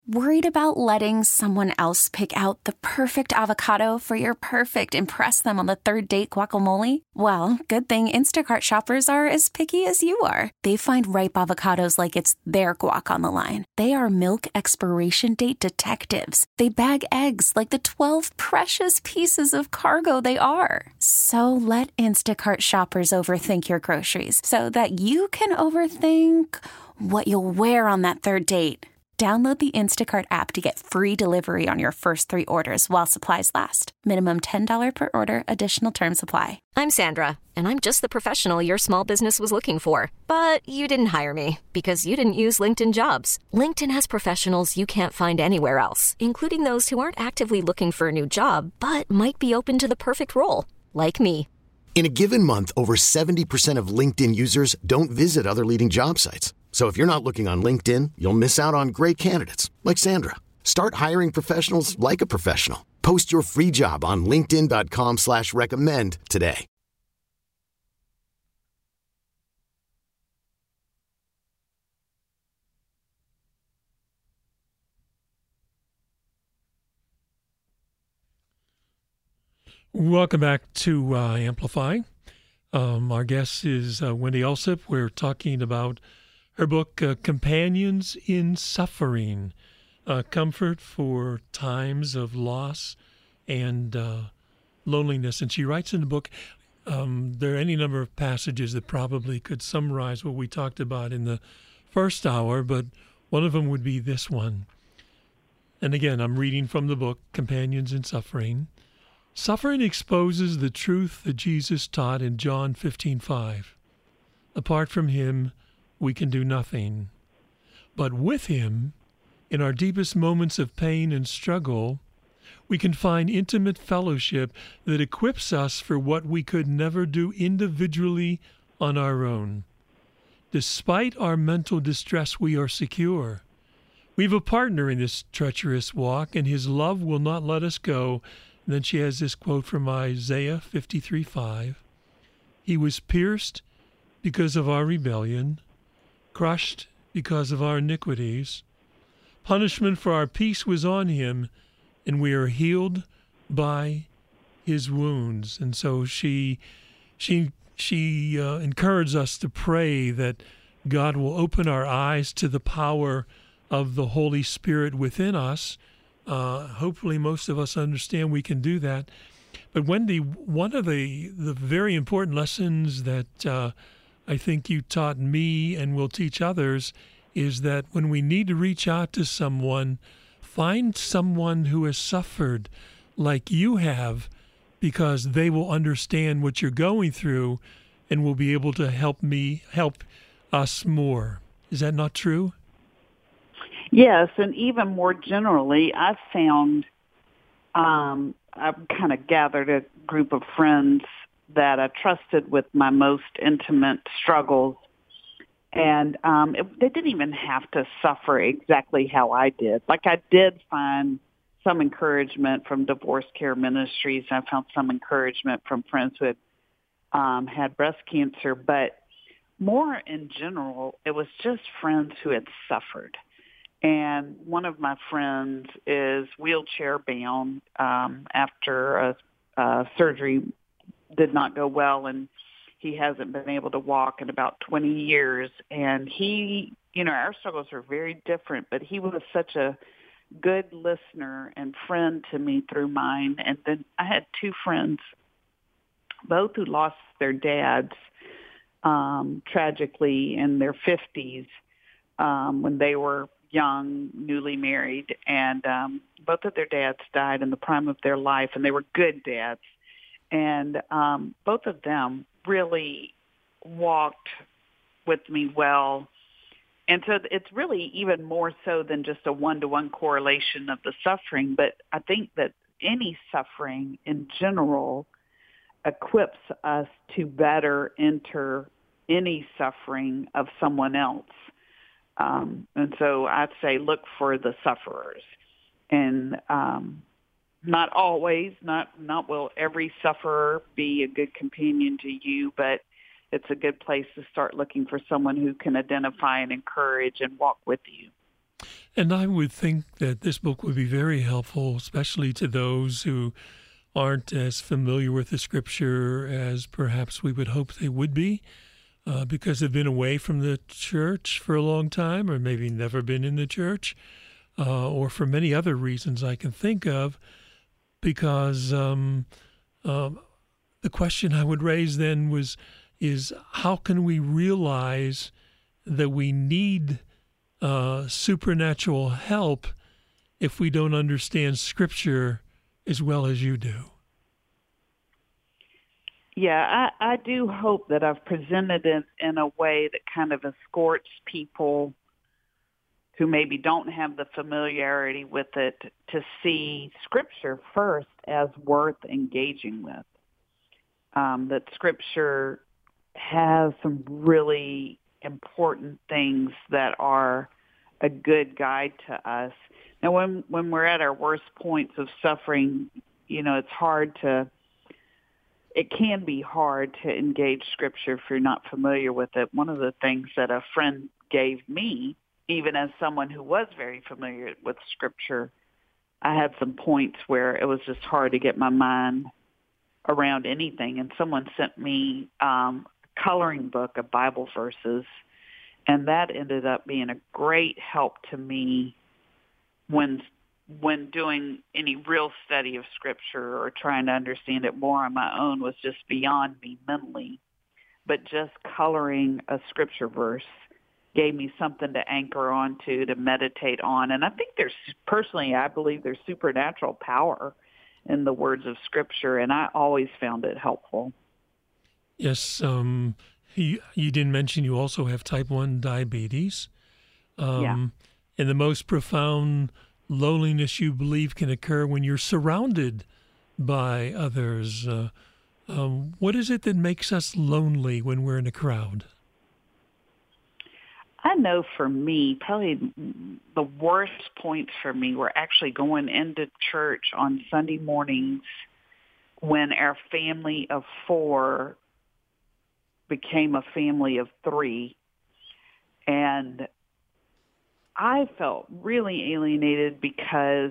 Worried about letting someone else pick out the perfect avocado for your perfect impress them on the third date guacamole? Well, good thing Instacart shoppers are as picky as you are. They find ripe avocados like it's their guac on the line. They are milk expiration date detectives. They bag eggs like the 12 precious pieces of cargo they are. So let Instacart shoppers overthink your groceries so that you can overthink what you'll wear on that third date. Download the Instacart app to get free delivery on your first 3 orders while supplies last. Minimum $10 per order. Additional terms apply. I'm Sandra, and I'm just the professional your small business was looking for. But you didn't hire me because you didn't use LinkedIn Jobs. LinkedIn has professionals you can't find anywhere else, including those who aren't actively looking for a new job, but might be open to the perfect role, like me. In a given month, over 70% of LinkedIn users don't visit other leading job sites. So if you're not looking on LinkedIn, you'll miss out on great candidates like Sandra. Start hiring professionals like a professional. Post your free job on linkedin.com/recommend today. Welcome back to Amplify. Our guest is Wendy Alsup. We're talking about her book, Companions in Suffering, Comfort for Times of Loss and Loneliness. And she writes in the book, there are any number of passages that probably could summarize what we talked about in the first hour, but one of them would be this one. And again, I'm reading from the book, Companions in Suffering. Suffering exposes the truth that Jesus taught in John 15:5. Apart from him, we can do nothing. But with him, in our deepest moments of pain and struggle, we can find intimate fellowship that equips us for what we could never do individually on our own. Despite our mental distress, we are secure. We have a partner in this treacherous walk, and his love will not let us go. And then she has this quote from Isaiah 53:5. He was pierced because of our rebellion, crushed because of our iniquities. Punishment for our peace was on him, and we are healed by his wounds. And so she encouraged us to pray that God will open our eyes to the power of the Holy Spirit within us. Hopefully most of us understand we can do that. But Wendy, one of the very important lessons that I think you taught me and will teach others is that when we need to reach out to someone, find someone who has suffered like you have, because they will understand what you're going through and will be able to help us more. Is that not true? Yes, and even more generally, I've found I've kind of gathered a group of friends that I trusted with my most intimate struggles. And they didn't even have to suffer exactly how I did. Like, I did find some encouragement from Divorce Care Ministries. I found some encouragement from friends who had had breast cancer. But more in general, it was just friends who had suffered. And one of my friends is wheelchair bound after a surgery did not go well, and he hasn't been able to walk in about 20 years. And he, our struggles are very different, but he was such a good listener and friend to me through mine. And then I had two friends, both who lost their dads tragically in their 50s when they were young, newly married, and both of their dads died in the prime of their life, and they were good dads. And both of them really walked with me well. And so it's really even more so than just a one-to-one correlation of the suffering, but I think that any suffering in general equips us to better enter any suffering of someone else. And so I'd say look for the sufferers. And not always, not will every sufferer be a good companion to you, but it's a good place to start looking for someone who can identify and encourage and walk with you. And I would think that this book would be very helpful, especially to those who aren't as familiar with the Scripture as perhaps we would hope they would be, because they've been away from the church for a long time, or maybe never been in the church, or for many other reasons I can think of. Because the question I would raise then is how can we realize that we need supernatural help if we don't understand Scripture as well as you do? Yeah, I do hope that I've presented it in a way that kind of escorts people who maybe don't have the familiarity with it to see Scripture first as worth engaging with. That Scripture has some really important things that are a good guide to us. Now, when we're at our worst points of suffering, it can be hard to engage Scripture if you're not familiar with it. One of the things that a friend gave me, even as someone who was very familiar with Scripture, I had some points where it was just hard to get my mind around anything. And someone sent me a coloring book of Bible verses, and that ended up being a great help to me when doing any real study of Scripture or trying to understand it more on my own was just beyond me mentally. But just coloring a Scripture verse gave me something to anchor onto, to meditate on. And I think I believe there's supernatural power in the words of Scripture, and I always found it helpful. Yes, you didn't mention you also have type 1 diabetes. Yeah. And the most profound loneliness you believe can occur when you're surrounded by others. What is it that makes us lonely when we're in a crowd? I know for me, probably the worst points for me were actually going into church on Sunday mornings when our family of 4 became a family of 3. And I felt really alienated because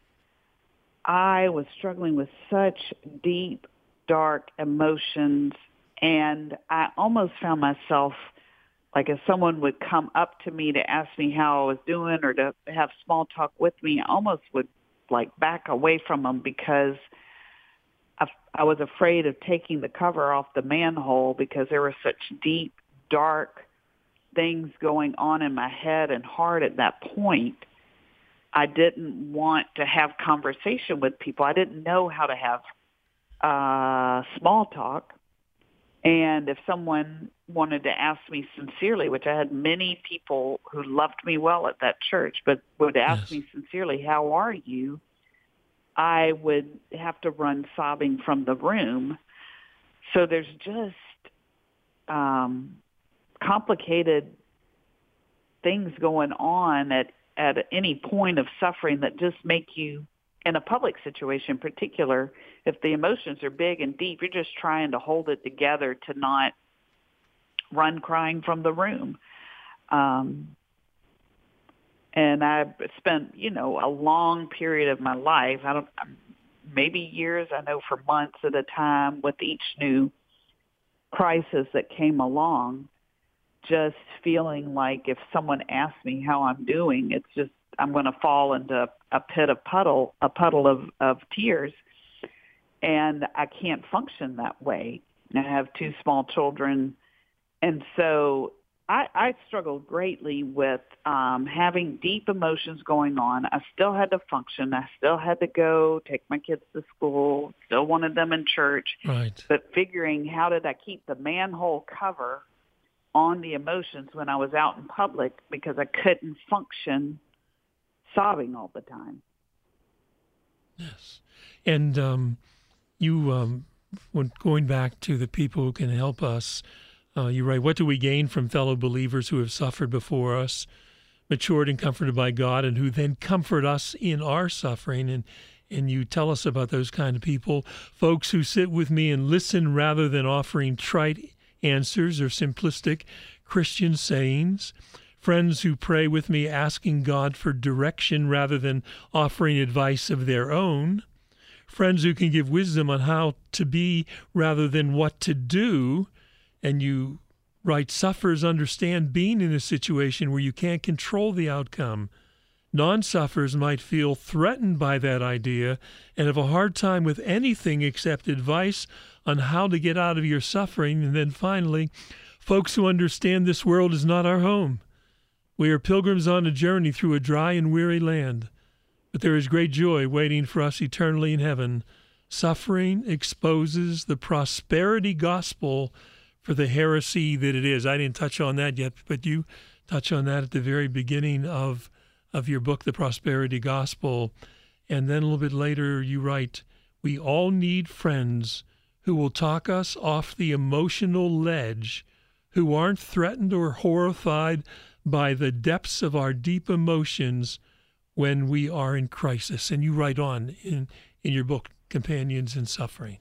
I was struggling with such deep, dark emotions, and I almost found myself, like if someone would come up to me to ask me how I was doing or to have small talk with me, I almost would like back away from them because I was afraid of taking the cover off the manhole because there were such deep, dark things going on in my head and heart at that point. I didn't want to have conversation with people. I didn't know how to have small talk. And if someone wanted to ask me sincerely, which I had many people who loved me well at that church, but would ask me sincerely, how are you? I would have to run sobbing from the room. So there's just complicated things going on at any point of suffering that just make you, in a public situation in particular, if the emotions are big and deep, you're just trying to hold it together to not run crying from the room. And I spent, a long period of my life, maybe years, I know for months at a time, with each new crisis that came along, just feeling like if someone asks me how I'm doing, it's just I'm going to fall into a puddle of tears, and I can't function that way. I have 2 small children, and so I struggled greatly with having deep emotions going on. I still had to function. I still had to go take my kids to school, still wanted them in church, right. But figuring how did I keep the manhole cover on the emotions when I was out in public because I couldn't function sobbing all the time. Yes. And when going back to the people who can help us, you write, what do we gain from fellow believers who have suffered before us, matured and comforted by God, and who then comfort us in our suffering? And you tell us about those kind of people, folks who sit with me and listen rather than offering trite answers or simplistic Christian sayings, friends who pray with me asking God for direction rather than offering advice of their own, friends who can give wisdom on how to be rather than what to do. And you write, sufferers understand being in a situation where you can't control the outcome. Non-sufferers might feel threatened by that idea and have a hard time with anything except advice on how to get out of your suffering. And then finally, folks who understand this world is not our home. We are pilgrims on a journey through a dry and weary land, but there is great joy waiting for us eternally in heaven. Suffering exposes the prosperity gospel for the heresy that it is. I didn't touch on that yet, but you touch on that at the very beginning of your book, The Prosperity Gospel. And then a little bit later you write, we all need friends who will talk us off the emotional ledge, who aren't threatened or horrified by the depths of our deep emotions when we are in crisis. And you write on in your book, Companions in Suffering.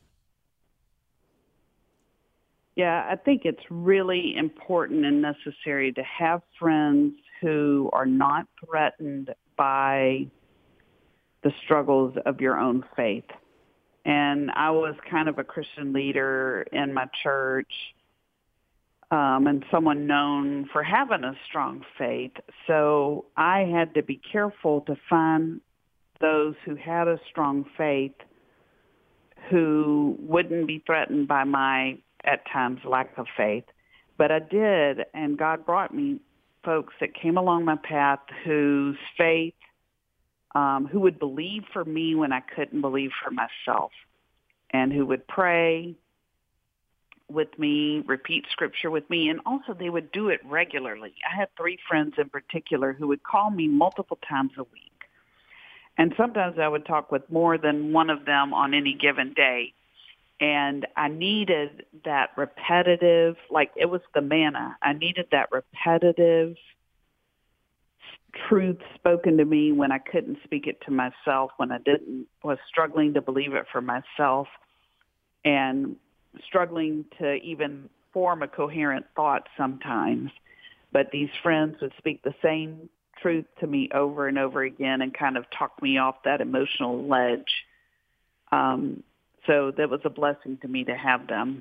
Yeah, I think it's really important and necessary to have friends who are not threatened by the struggles of your own faith. And I was kind of a Christian leader in my church, and someone known for having a strong faith. So I had to be careful to find those who had a strong faith who wouldn't be threatened by my, at times, lack of faith. But I did, and God brought me folks that came along my path whose faith, who would believe for me when I couldn't believe for myself, and who would pray with me, repeat scripture with me, and also they would do it regularly. I had 3 friends in particular who would call me multiple times a week. And sometimes I would talk with more than one of them on any given day. And I needed that repetitive, like it was the manna. I needed that repetitive truth spoken to me when I couldn't speak it to myself, when I was struggling to believe it for myself, and struggling to even form a coherent thought sometimes. But these friends would speak the same truth to me over and over again and kind of talk me off that emotional ledge. So that was a blessing to me to have them.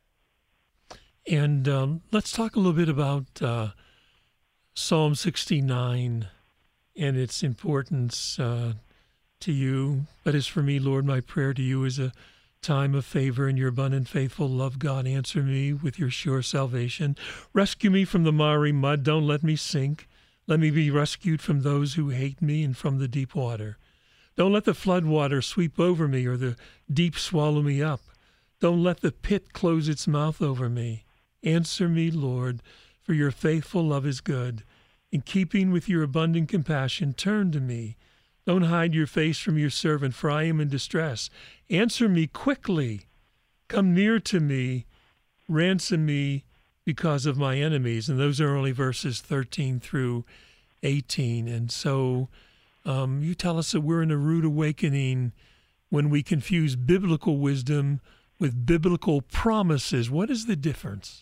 And let's talk a little bit about Psalm 69 and its importance to you. But as for me, Lord, my prayer to you is a time of favor, and your abundant faithful love, God, answer me with your sure salvation. Rescue me from the miry mud. Don't let me sink. Let me be rescued from those who hate me and from the deep water. Don't let the flood water sweep over me or the deep swallow me up. Don't let the pit close its mouth over me. Answer me, Lord, for your faithful love is good. In keeping with your abundant compassion, turn to me. Don't hide your face from your servant, for I am in distress. Answer me quickly. Come near to me. Ransom me because of my enemies. And those are only verses 13 through 18. And so you tell us that we're in a rude awakening when we confuse biblical wisdom with biblical promises. What is the difference?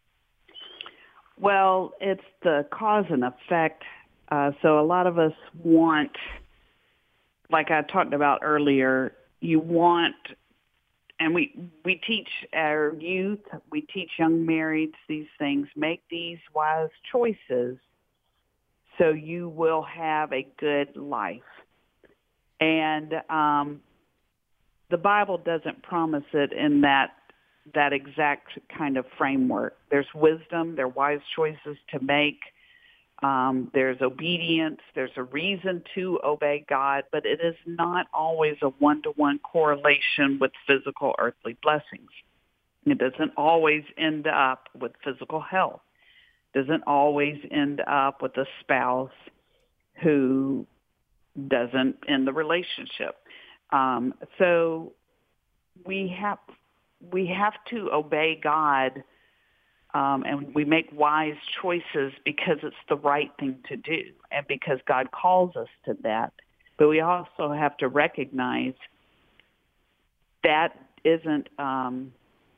Well, it's the cause and effect. So a lot of us want, like I talked about earlier, you want, and we teach our youth, we teach young marrieds these things, make these wise choices so you will have a good life. And the Bible doesn't promise it in that exact kind of framework. There's wisdom, there are wise choices to make. There's obedience, there's a reason to obey God, but it is not always a one-to-one correlation with physical earthly blessings. It doesn't always end up with physical health. It doesn't always end up with a spouse who doesn't end the relationship. So we have to obey God. And we make wise choices because it's the right thing to do and because God calls us to that. But we also have to recognize that isn't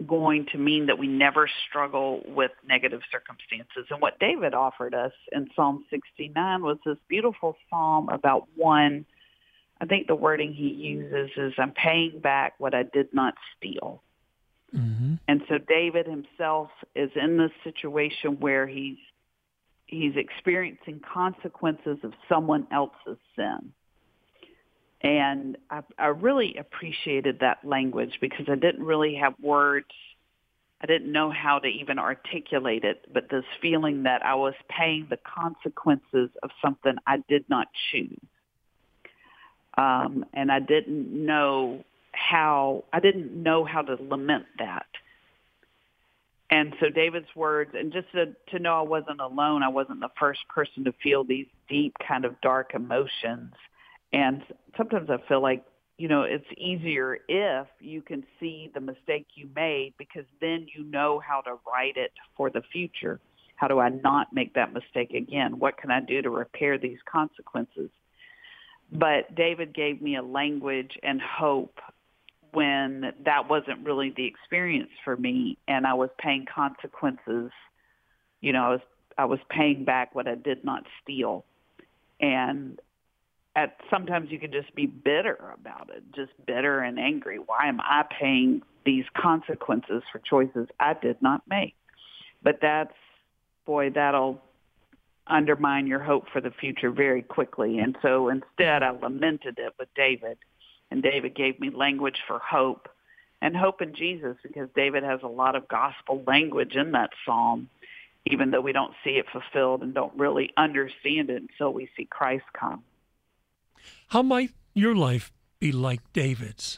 going to mean that we never struggle with negative circumstances. And what David offered us in Psalm 69 was this beautiful psalm about one, I think the wording he uses is, I'm paying back what I did not steal. Mm-hmm. And so David himself is in this situation where he's experiencing consequences of someone else's sin. And I really appreciated that language because I didn't really have words. I didn't know how to even articulate it, but this feeling that I was paying the consequences of something I did not choose. And I didn't know how to lament that. And so David's words, and just to know I wasn't alone, I wasn't the first person to feel these deep kind of dark emotions. And sometimes I feel like, it's easier if you can see the mistake you made, because then you know how to right it for the future. How do I not make that mistake again? What can I do to repair these consequences? But David gave me a language and hope when that wasn't really the experience for me, and I was paying consequences. I was paying back what I did not steal. And sometimes you can just be bitter about it, just bitter and angry. Why am I paying these consequences for choices I did not make? But that'll undermine your hope for the future very quickly. And so instead I lamented it with David, and David gave me language for hope, and hope in Jesus, because David has a lot of gospel language in that psalm, even though we don't see it fulfilled and don't really understand it until we see Christ come. How might your life be like David's?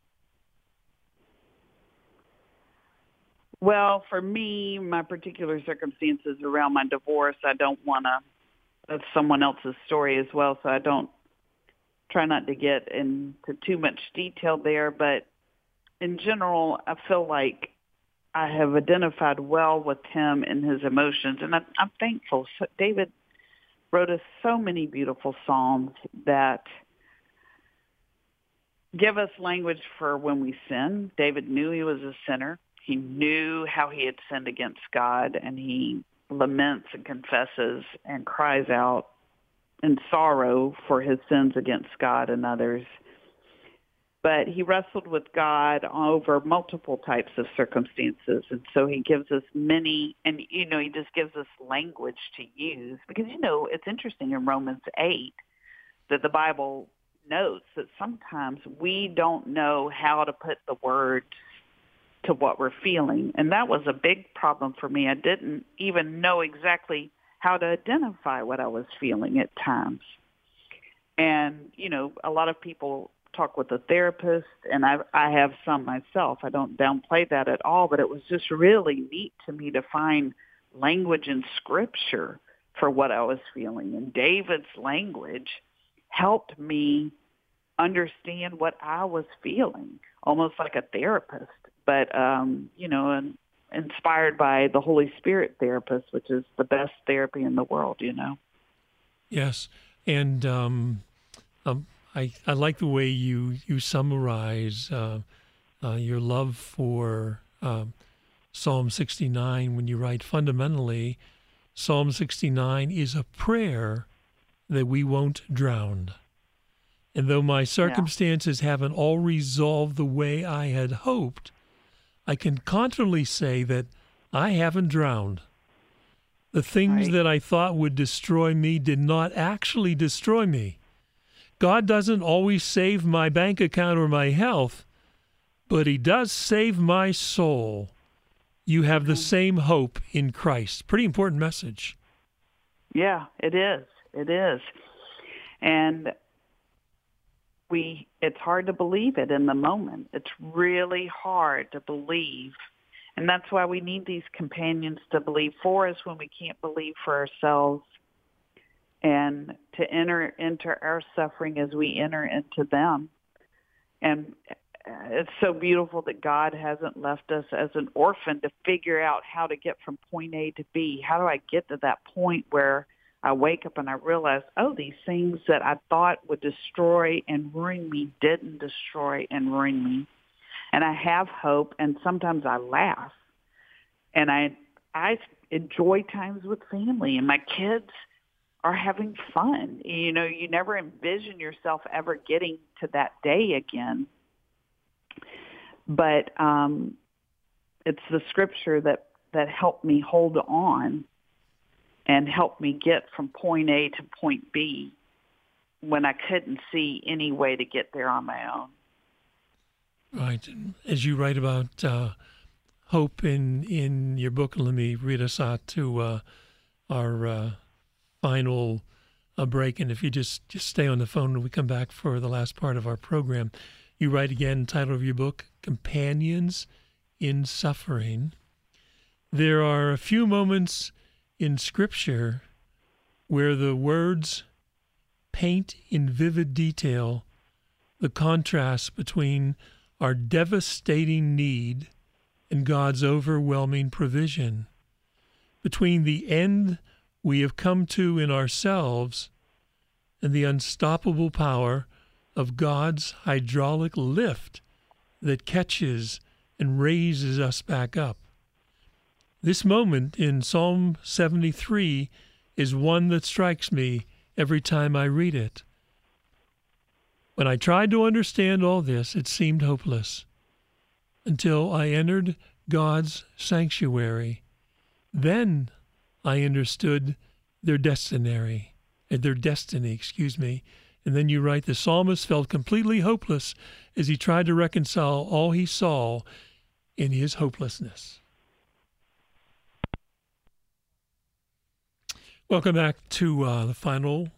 Well, for me, my particular circumstances around my divorce, I don't want to, that's someone else's story as well, so I don't try not to get into too much detail there. But in general, I feel like I have identified well with him and his emotions, and I'm thankful. So David wrote us so many beautiful psalms that give us language for when we sin. David knew he was a sinner. He knew how he had sinned against God, and he laments and confesses and cries out in sorrow for his sins against God and others. But he wrestled with God over multiple types of circumstances, and so he gives us many, and, he just gives us language to use. Because, it's interesting in Romans 8 that the Bible notes that sometimes we don't know how to put the words to what we're feeling. And that was a big problem for me. I didn't even know exactly how to identify what I was feeling at times. And, a lot of people talk with a therapist, and I have some myself. I don't downplay that at all, but it was just really neat to me to find language in Scripture for what I was feeling. And David's language helped me understand what I was feeling, almost like a therapist, but, and inspired by the Holy Spirit therapist, which is the best therapy in the world, Yes. And I like the way you summarize your love for Psalm 69 when you write, fundamentally, Psalm 69 is a prayer that we won't drown. And though my circumstances haven't all resolved the way I had hoped, I can confidently say that I haven't drowned. The things that I thought would destroy me did not actually destroy me. God doesn't always save my bank account or my health, but he does save my soul. You have the same hope in Christ. Pretty important message. Yeah, it is. It is. And it's hard to believe it in the moment. It's really hard to believe. And that's why we need these companions to believe for us when we can't believe for ourselves, and to enter into our suffering as we enter into them. And it's so beautiful that God hasn't left us as an orphan to figure out how to get from point A to B. How do I get to that point where I wake up and I realize, these things that I thought would destroy and ruin me didn't destroy and ruin me. and I have hope, and sometimes I laugh, and I enjoy times with family, and my kids are having fun. You know, you never envision yourself ever getting to that day again. But it's the scripture that helped me hold on and helped me get from point A to point B when I couldn't see any way to get there on my own. Right. As you write about hope in your book, let me read us out to our final break. And if you just stay on the phone when we come back for the last part of our program, you write again, title of your book, Companions in Suffering. There are a few moments in Scripture where the words paint in vivid detail the contrast between our devastating need and God's overwhelming provision, between the end we have come to in ourselves and the unstoppable power of God's hydraulic lift that catches and raises us back up. This moment in Psalm 73 is one that strikes me every time I read it. When I tried to understand all this, it seemed hopeless until I entered God's sanctuary. Then I understood their destiny. And then you write, the psalmist felt completely hopeless as he tried to reconcile all he saw in his hopelessness. Welcome back to the final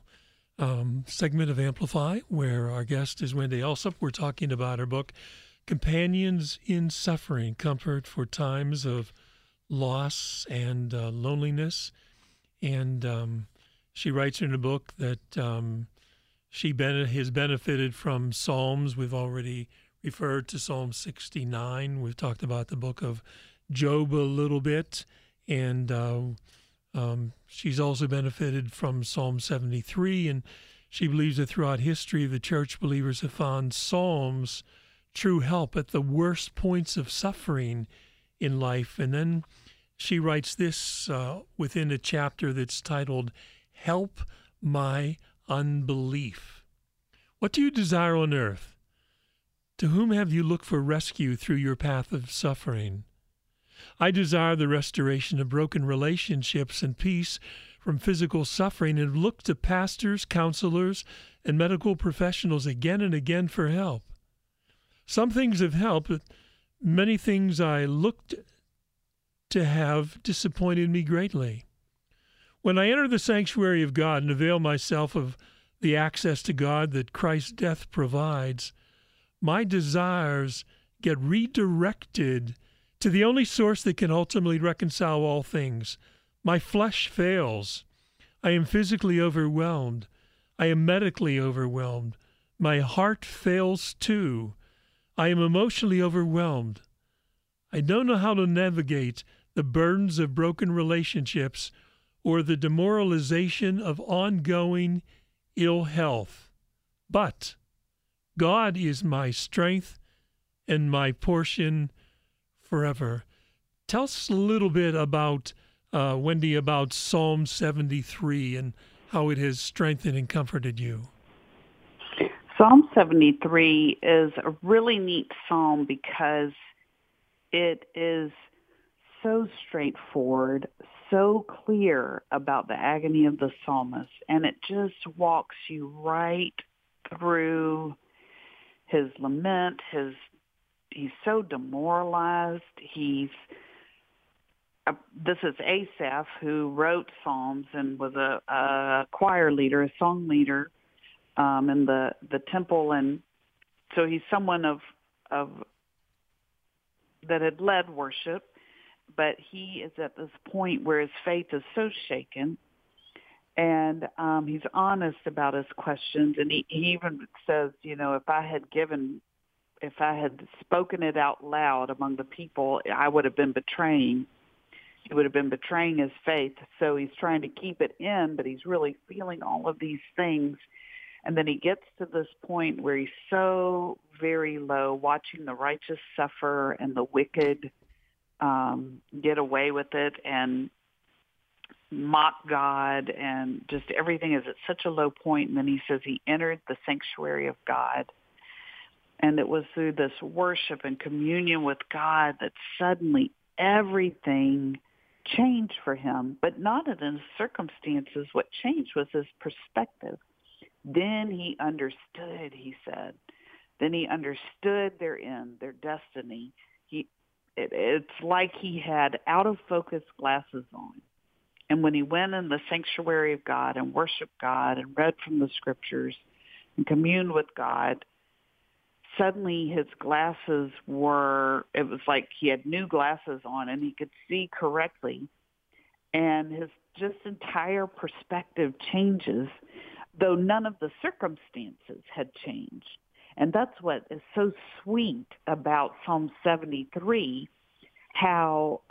segment of Amplify, where our guest is Wendy Alsup. We're talking about her book, Companions in Suffering, Comfort for Times of Loss and Loneliness. And she writes in the book that she has benefited from Psalms. We've already referred to Psalm 69. We've talked about the book of Job a little bit. And she's also benefited from Psalm 73. And she believes that throughout history, the church believers have found Psalms true help at the worst points of suffering in life. And then she writes this within a chapter that's titled, Help My Unbelief. What do you desire on earth? To whom have you looked for rescue through your path of suffering? I desire the restoration of broken relationships and peace from physical suffering, and look to pastors, counselors, and medical professionals again and again for help. Some things have helped, but many things I looked to have disappointed me greatly. When I enter the sanctuary of God and avail myself of the access to God that Christ's death provides, my desires get redirected to the only source that can ultimately reconcile all things. My flesh fails. I am physically overwhelmed. I am medically overwhelmed. My heart fails too. I am emotionally overwhelmed. I don't know how to navigate the burdens of broken relationships or the demoralization of ongoing ill health. But God is my strength and my portion forever. Tell us a little bit about, Wendy, about Psalm 73 and how it has strengthened and comforted you. Psalm 73 is a really neat psalm because it is so straightforward, so clear about the agony of the psalmist, and it just walks you right through his lament. He's so demoralized. This is Asaph, who wrote Psalms and was a choir leader, a song leader in the temple, and so he's someone of that had led worship, but he is at this point where his faith is so shaken, and he's honest about his questions, and he even says, if I had spoken it out loud among the people, I would have been betraying. He would have been betraying his faith. So he's trying to keep it in, but he's really feeling all of these things. And then he gets to this point where he's so very low, watching the righteous suffer and the wicked get away with it and mock God, and just everything is at such a low point. And then he says he entered the sanctuary of God. And it was through this worship and communion with God that suddenly everything changed for him, but not in his circumstances. What changed was his perspective. Then he understood, he said. Then he understood their end, their destiny. It's like he had out-of-focus glasses on. And when he went in the sanctuary of God and worshiped God and read from the scriptures and communed with God, suddenly his glasses it was like he had new glasses on and he could see correctly. And his just entire perspective changes, though none of the circumstances had changed. And that's what is so sweet about Psalm 73, how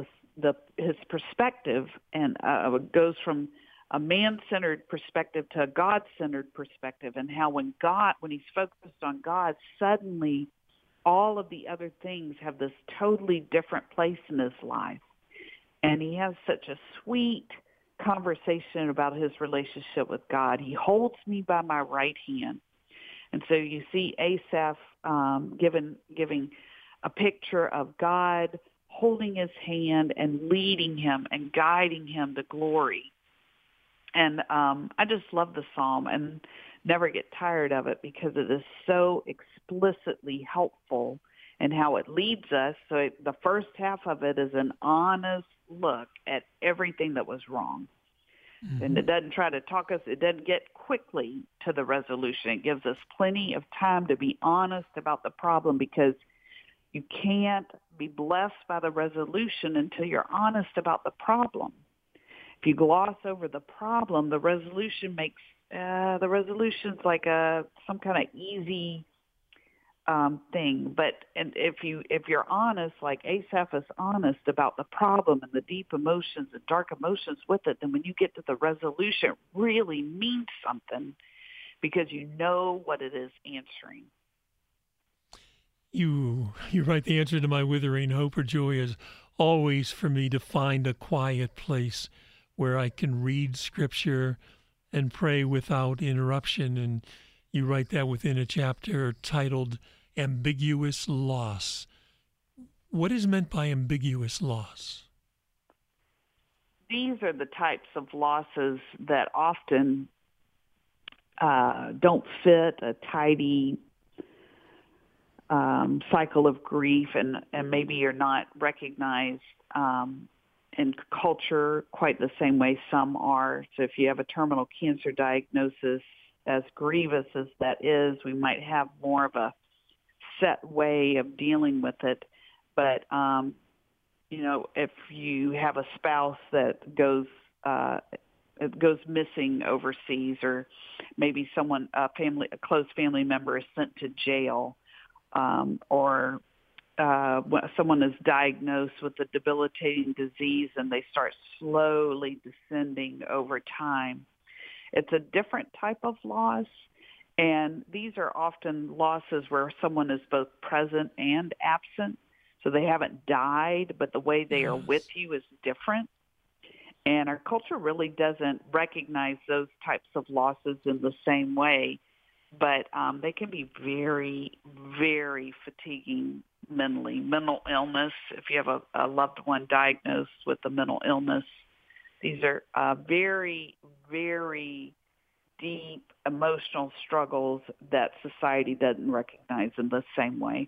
his perspective and goes from a man-centered perspective to a God-centered perspective, and how when he's focused on God, suddenly all of the other things have this totally different place in his life. And he has such a sweet conversation about his relationship with God. He holds me by my right hand. And so you see Asaph giving a picture of God holding his hand and leading him and guiding him to glory. And I just love the psalm and never get tired of it because it is so explicitly helpful in how it leads us. So the first half of it is an honest look at everything that was wrong. Mm-hmm. And it doesn't try to talk us, it doesn't get quickly to the resolution. It gives us plenty of time to be honest about the problem, because you can't be blessed by the resolution until you're honest about the problem. If you gloss over the problem, the resolution makes the resolution's like some kind of easy thing. But if you're honest, like Asaph is honest about the problem and the deep emotions and dark emotions with it, then when you get to the resolution, it really means something because you know what it is answering. You write, the answer to my withering hope or joy is always for me to find a quiet place where I can read Scripture and pray without interruption. And you write that within a chapter titled Ambiguous Loss. What is meant by ambiguous loss? These are the types of losses that often don't fit a tidy cycle of grief, and maybe you're not recognized in culture quite the same way some are. So if you have a terminal cancer diagnosis, as grievous as that is, we might have more of a set way of dealing with it. But, if you have a spouse that goes missing overseas, or maybe a close family member is sent to jail, or someone is diagnosed with a debilitating disease and they start slowly descending over time. It's a different type of loss, and these are often losses where someone is both present and absent. So they haven't died, but the way they are with you is different. And our culture really doesn't recognize those types of losses in the same way. But they can be very, very fatiguing mentally. Mental illness, if you have a loved one diagnosed with a mental illness, these are very, very deep emotional struggles that society doesn't recognize in the same way.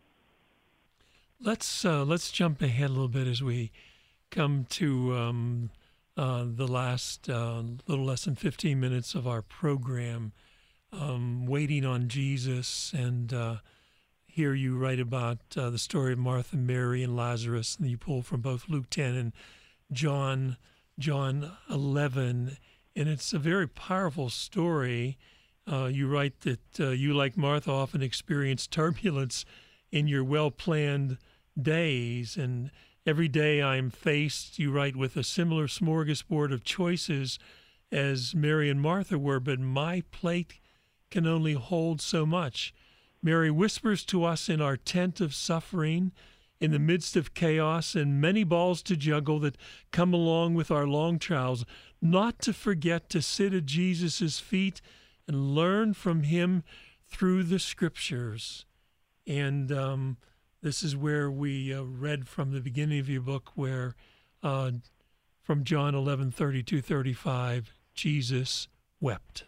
Let's jump ahead a little bit as we come to the last little less than 15 minutes of our program. Waiting on Jesus, and here you write about the story of Martha, Mary, and Lazarus, and you pull from both Luke 10 and John 11, and it's a very powerful story. You write that you, like Martha, often experience turbulence in your well-planned days, and every day I'm faced, you write, with a similar smorgasbord of choices as Mary and Martha were, but my plate can only hold so much. Mary whispers to us in our tent of suffering, in the midst of chaos and many balls to juggle that come along with our long trials, not to forget to sit at Jesus' feet and learn from him through the scriptures. And this is where we read from the beginning of your book, where from John 11:32-35, Jesus wept.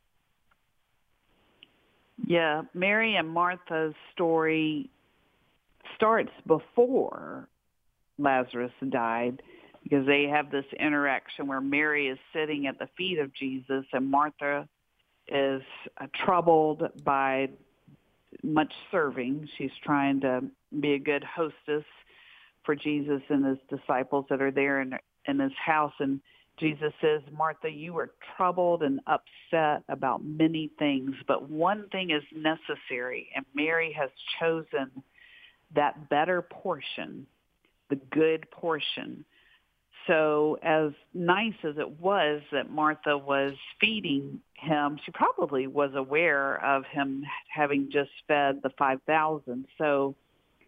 Yeah, Mary and Martha's story starts before Lazarus died, because they have this interaction where Mary is sitting at the feet of Jesus and Martha is troubled by much serving. She's trying to be a good hostess for Jesus and his disciples that are there in his house. And Jesus says, Martha, you are troubled and upset about many things, but one thing is necessary, and Mary has chosen that better portion, the good portion. So as nice as it was that Martha was feeding him, she probably was aware of him having just fed the 5,000. So,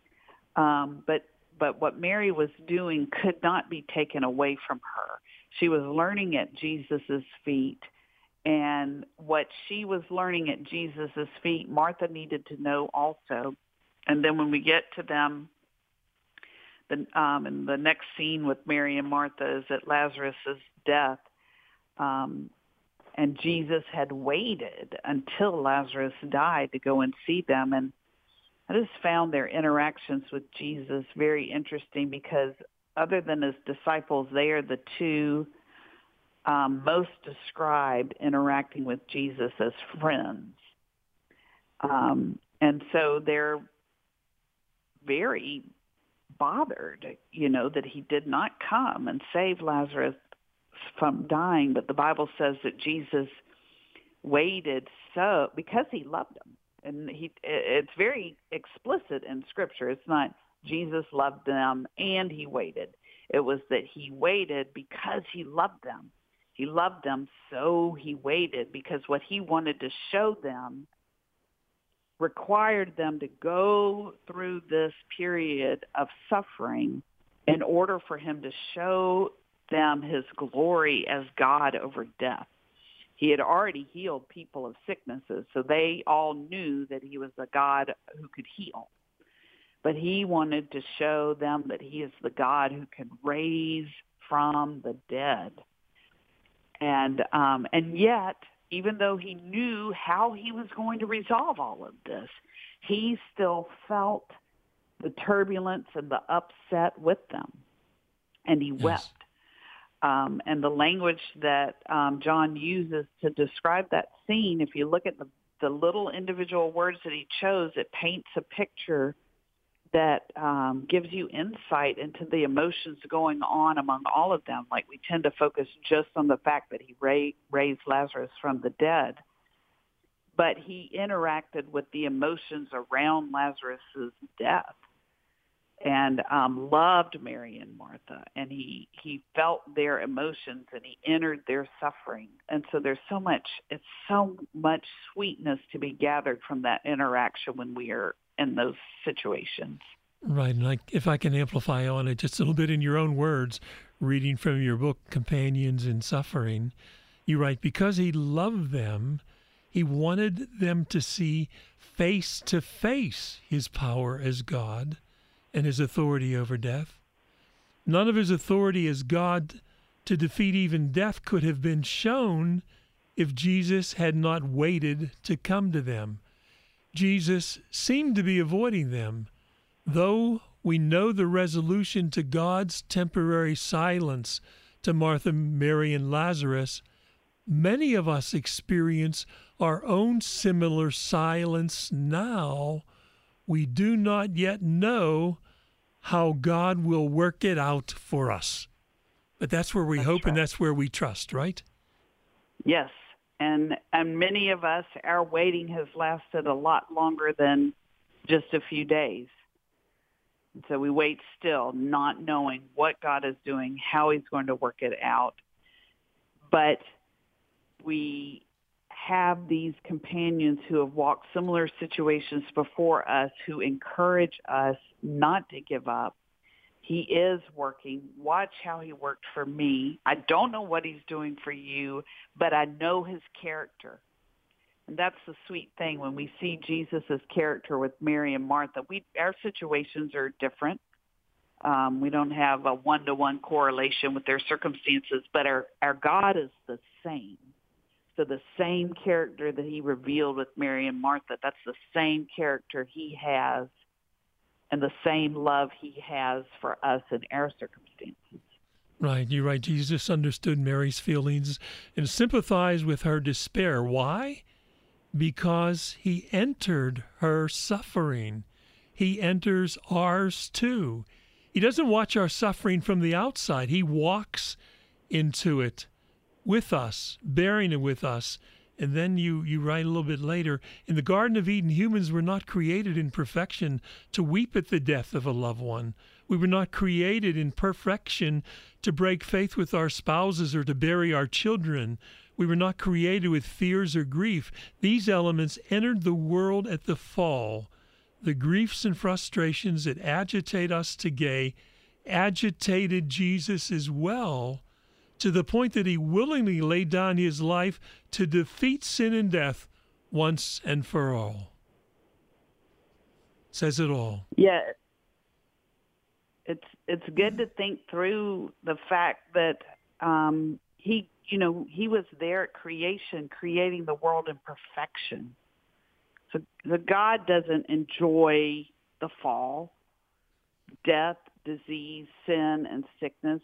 but what Mary was doing could not be taken away from her. She was learning at Jesus's feet, and what she was learning at Jesus's feet, Martha needed to know also. And then when we get to them, and the next scene with Mary and Martha is at Lazarus' death, and Jesus had waited until Lazarus died to go and see them. And I just found their interactions with Jesus very interesting, because other than his disciples, they are the two most described interacting with Jesus as friends. And so they're very bothered, that he did not come and save Lazarus from dying. But the Bible says that Jesus waited so because he loved him. And it's very explicit in Scripture. It's not Jesus loved them and he waited. It was that he waited because he loved them. He loved them, so he waited, because what he wanted to show them required them to go through this period of suffering in order for him to show them his glory as God over death. He had already healed people of sicknesses, so they all knew that he was a God who could heal. But he wanted to show them that he is the God who can raise from the dead. And yet, even though he knew how he was going to resolve all of this, he still felt the turbulence and the upset with them, and he wept. And the language that John uses to describe that scene, if you look at the little individual words that he chose, it paints a picture that gives you insight into the emotions going on among all of them. Like, we tend to focus just on the fact that he raised Lazarus from the dead, but he interacted with the emotions around Lazarus's death, and loved Mary and Martha, and he felt their emotions, and he entered their suffering. And so there's so much sweetness to be gathered from that interaction when we are in those situations. Right, and if I can amplify on it just a little bit in your own words, reading from your book, Companions in Suffering, you write, because he loved them, he wanted them to see face to face his power as God and his authority over death. None of his authority as God to defeat even death could have been shown if Jesus had not waited to come to them. Jesus seemed to be avoiding them, though we know the resolution to God's temporary silence to Martha, Mary, and Lazarus. Many of us experience our own similar silence now. We do not yet know how God will work it out for us. But that's where we hope, right. And that's where we trust, right? Yes. And many of us, our waiting has lasted a lot longer than just a few days. And so we wait still, not knowing what God is doing, how he's going to work it out. But we have these companions who have walked similar situations before us, who encourage us not to give up. He is working. Watch how he worked for me. I don't know what he's doing for you, but I know his character. And that's the sweet thing when we see Jesus' character with Mary and Martha. Our situations are different. We don't have a one-to-one correlation with their circumstances, but our God is the same. So the same character that he revealed with Mary and Martha, that's the same character he has and the same love he has for us in our circumstances. Right, you're right. Jesus understood Mary's feelings and sympathized with her despair. Why? Because he entered her suffering. He enters ours too. He doesn't watch our suffering from the outside. He walks into it with us, bearing it with us. And then you write a little bit later, in the Garden of Eden, humans were not created in perfection to weep at the death of a loved one. We were not created in perfection to break faith with our spouses or to bury our children. We were not created with fears or grief. These elements entered the world at the fall. The griefs and frustrations that agitate us today agitated Jesus as well, to the point that he willingly laid down his life to defeat sin and death once and for all. Says it all. Yeah. It's good to think through the fact that he was there at creation, creating the world in perfection. So the God doesn't enjoy the fall, death, disease, sin, and sickness.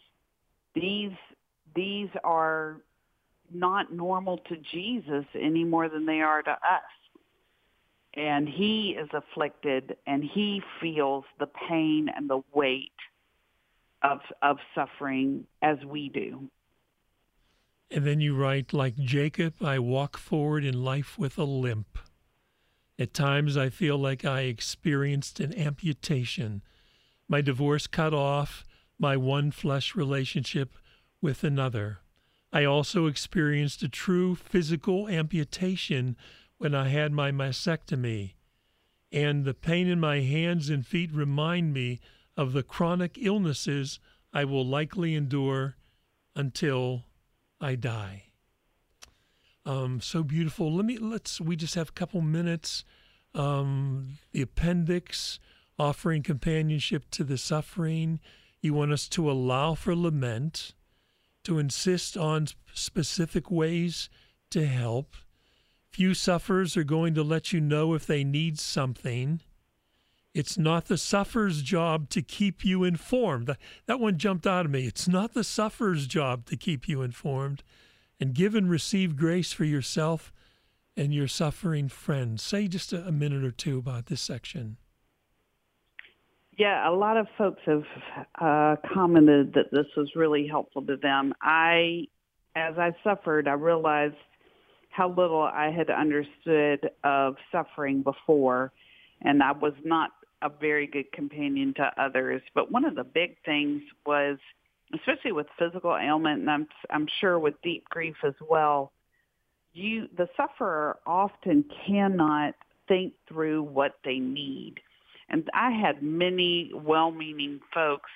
These are not normal to Jesus any more than they are to us. And he is afflicted, and he feels the pain and the weight of suffering as we do. And then you write, like Jacob, I walk forward in life with a limp. At times I feel like I experienced an amputation. My divorce cut off my one flesh relationship with another. I also experienced a true physical amputation when I had my mastectomy, and the pain in my hands and feet remind me of the chronic illnesses I will likely endure until I die. So beautiful. We just have a couple minutes. The appendix, offering companionship to the suffering. You want us to allow for lament, to insist on specific ways to help. Few sufferers are going to let you know if they need something. It's not the sufferer's job to keep you informed. That one jumped out of me. It's not the sufferer's job to keep you informed. And give and receive grace for yourself and your suffering friends. Say just a minute or two about this section. Yeah, a lot of folks have commented that this was really helpful to them. As I suffered, I realized how little I had understood of suffering before, and I was not a very good companion to others. But one of the big things was, especially with physical ailment, and I'm sure with deep grief as well, the sufferer often cannot think through what they need. And I had many well-meaning folks,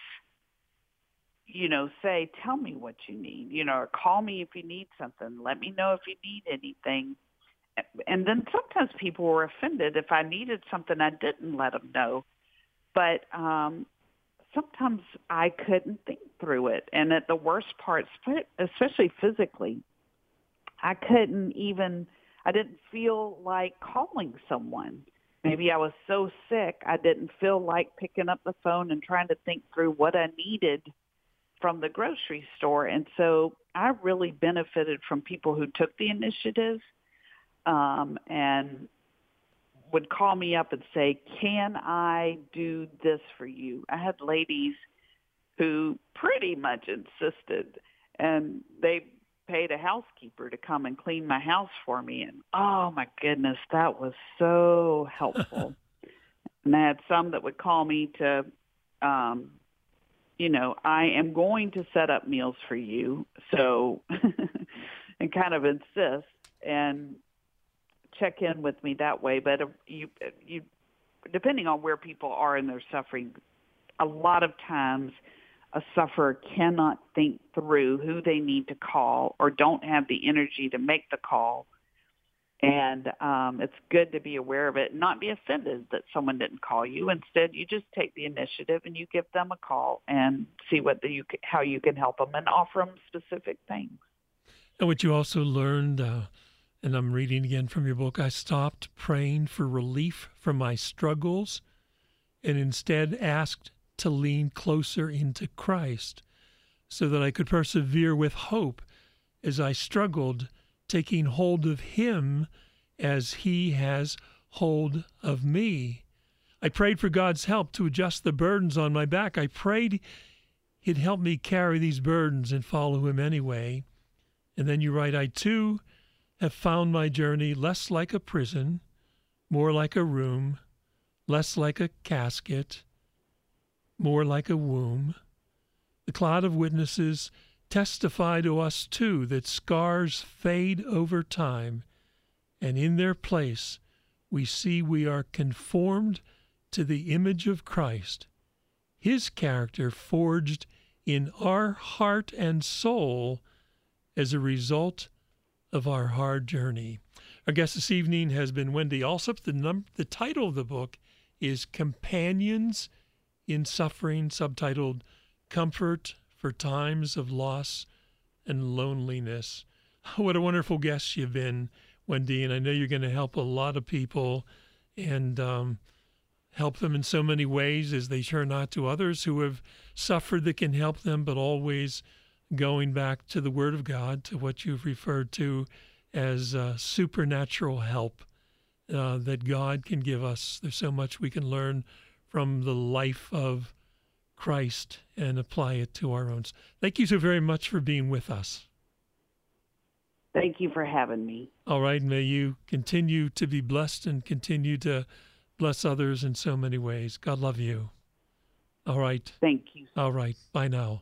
say, tell me what you need, or call me if you need something. Let me know if you need anything. And then sometimes people were offended if I needed something, I didn't let them know. But sometimes I couldn't think through it. And at the worst parts, especially physically, I didn't feel like calling someone. Maybe I was so sick, I didn't feel like picking up the phone and trying to think through what I needed from the grocery store. And so I really benefited from people who took the initiative and would call me up and say, can I do this for you? I had ladies who pretty much insisted, and they paid a housekeeper to come and clean my house for me. And oh my goodness, that was so helpful. And I had some that would call me to, I am going to set up meals for you. So, and kind of insist. And check in with me that way. But you depending on where people are in their suffering, a lot of times a sufferer cannot think through who they need to call or don't have the energy to make the call. And it's good to be aware of it and not be offended that someone didn't call you. Instead, you just take the initiative and you give them a call and see how you can help them and offer them specific things. And what you also learned, and I'm reading again from your book, I stopped praying for relief from my struggles and instead asked to lean closer into Christ so that I could persevere with hope as I struggled, taking hold of him as he has hold of me. I prayed for God's help to adjust the burdens on my back. I prayed he'd help me carry these burdens and follow him anyway. And then you write, I too have found my journey less like a prison, more like a room, less like a casket, more like a womb. The cloud of witnesses testify to us, too, that scars fade over time, and in their place we see we are conformed to the image of Christ, his character forged in our heart and soul as a result of our hard journey. Our guest this evening has been Wendy Alsup. The title of the book is Companions in Suffering, subtitled Comfort for Times of Loss and Loneliness. What a wonderful guest you've been, Wendy, and I know you're going to help a lot of people and help them in so many ways as they turn out to others who have suffered that can help them, but always going back to the Word of God, to what you've referred to as supernatural help that God can give us. There's so much we can learn from the life of Christ and apply it to our own. Thank you so very much for being with us. Thank you for having me. All right. May you continue to be blessed and continue to bless others in so many ways. God love you. All right. Thank you. All right. Bye now.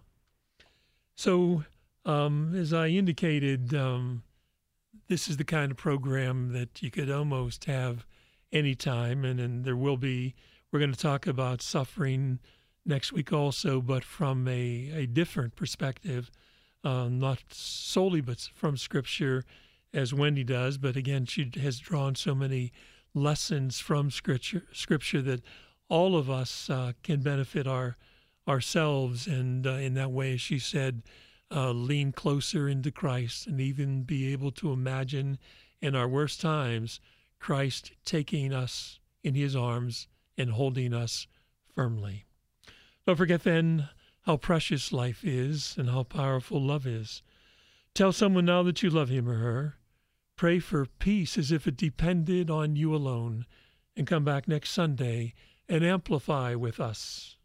So, as I indicated, this is the kind of program that you could almost have anytime, and there will be. We're going to talk about suffering next week also, but from a different perspective, not solely but from Scripture, as Wendy does. But again, she has drawn so many lessons from Scripture that all of us can benefit ourselves, and in that way, as she said, lean closer into Christ and even be able to imagine in our worst times Christ taking us in his arms and holding us firmly. Don't forget then how precious life is and how powerful love is. Tell someone now that you love him or her. Pray for peace as if it depended on you alone. And come back next Sunday and amplify with us.